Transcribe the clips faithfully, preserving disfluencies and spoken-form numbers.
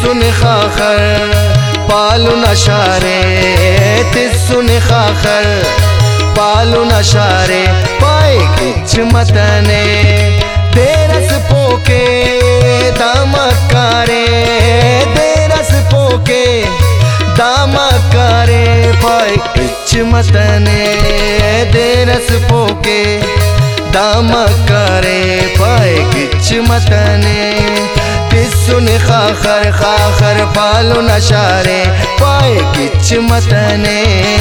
तिस्सुन खाखर पालु नशारे तिस्सुन खाखर पालु नशारे पाए किच मतने देरस पोके दामकारे देरस पोके दामकारे पाए किच मतने देरस पोके दामकारे पाए किच मतने तिस्सुन खाखर खाखर पालु नशारे पाए किच मतने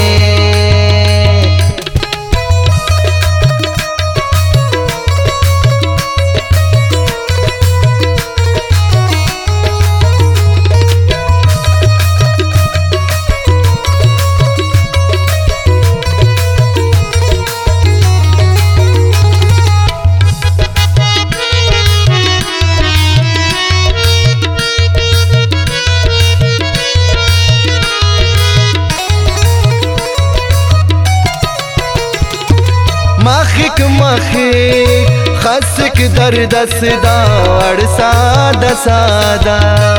मखिक मखिक खसक दर्दस दाड़ सादा सादा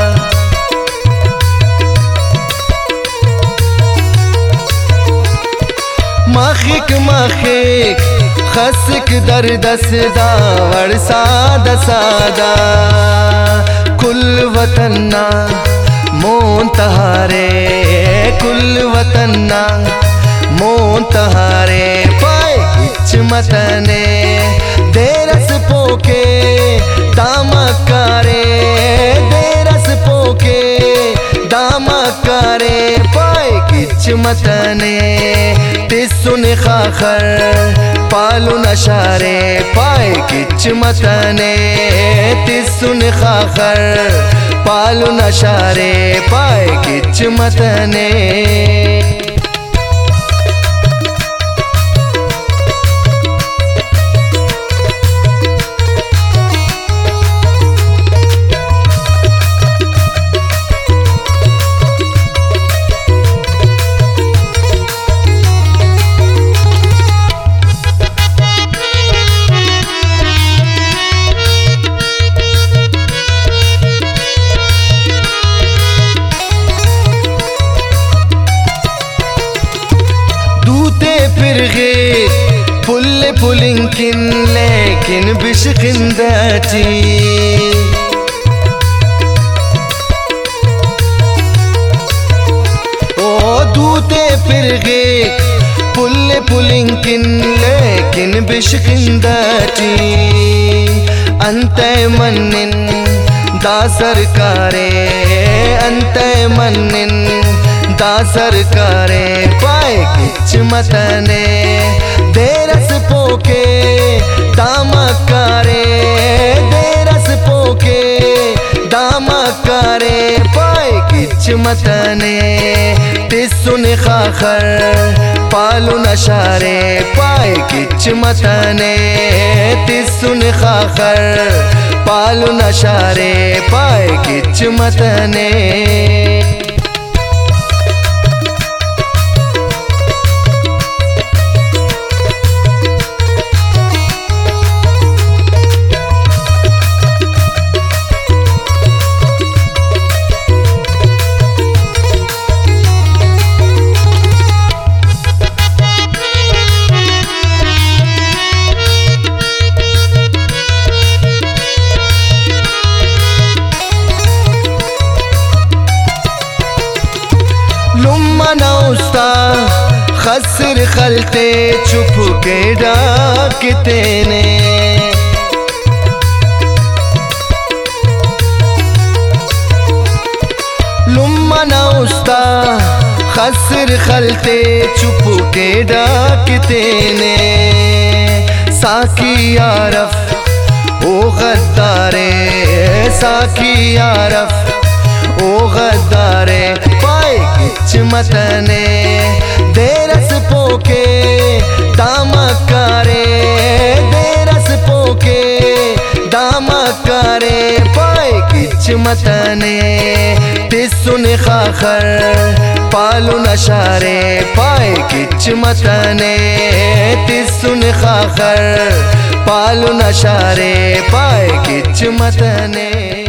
मखिक मखिक खसक दर्दस दाड़ सादा सादा कुल वतन्ना मोन तहारे कुल वतन्ना मोन तहारे पाए किच मतने देरस पोके दामकारे देरस पोके दामकारे पाए किच मतने तिस्सुन खाखर पालु नशारे पाए किच मतने तिस्सुन खाखर पालु नशारे पाए किच मतने पुल्ले पुलिंकिन लेकिन बिशकिंदाची ओ दूते फिरगे पुल्ले पुलिंकिन लेकिन बिशकिंदाची अंते मन्निन दा सरकारे अंते मन्निन दा सरकारे पाए किच मतने देरस पोके दामकारे देरस पोके दामकारे पाए किच मतने तिस्सुन खाखर पालु नशारे पाए किच मतने तिस्सुन खाखर पालु नशारे पाए किच मतने नौस्ता खसर खलते चुप के डाकते ने लुम्मा नौस्ता खसर खलते चुप के डाकते ने साकी यारफ ओ गद्दारे साकी यारफ ओ गद्दारे पाए किच मतने देरस पोके दामकारे देरस पोके दामकारे पाए किच मतने तिस्सुन खाखर पालु नशारे पाए किच मतने तिस्सुन खाखर पालु नशारे पाए किच मतने।